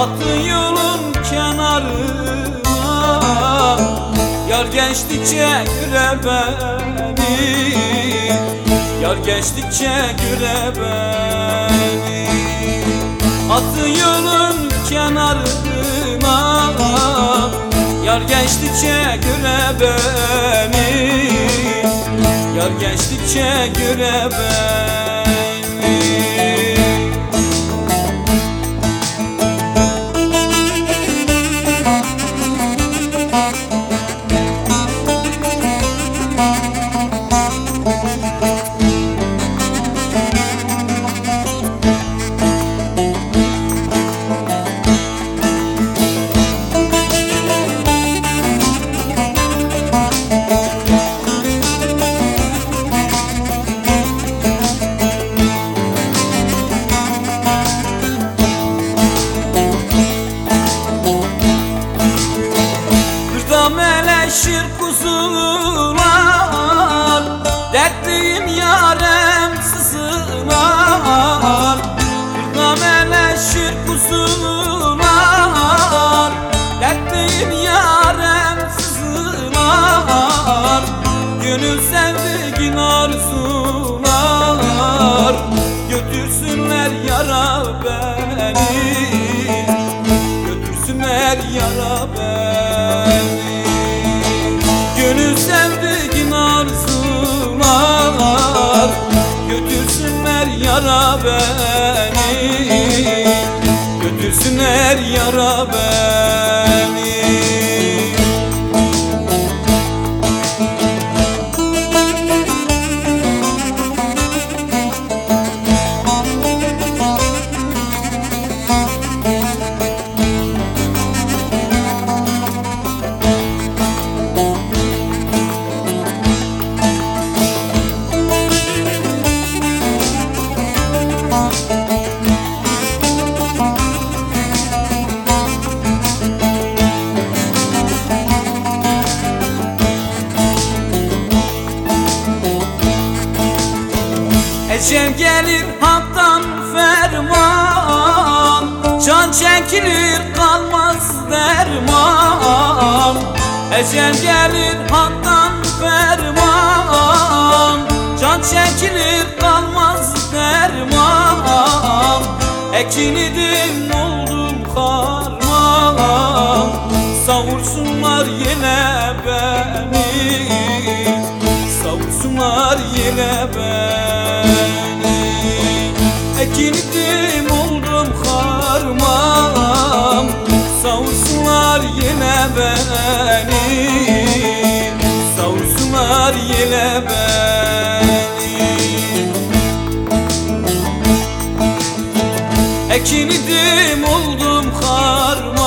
Attın yolun kenarına, yar geçtikçe göre beni, yar geçtikçe göre beni. Attın yolun kenarına, yar geçtikçe göre beni, yar geçtikçe göre beni. Meleşir kuzular, dertliyim yarem sızılar. Kırda meleşir kuzular, dertliyim yarem sızılar. Gönül sevdiğin arzular, götürsünler yara beni, götürsünler yara beni. Gönül sevdiğin arzular, götürsünler yara beni, götürsünler yara beni. Ecel gelir haktan ferman, can çekilir kalmaz derman. Ecel gelir haktan ferman, can çekilir kalmaz derman. Ekin idim oldum harman, savursunlar yine beni, savursunlar yine beni. Ekindim oldum harman, savursunlar yine beni, savursunlar yine beni. Ekindim oldum harman,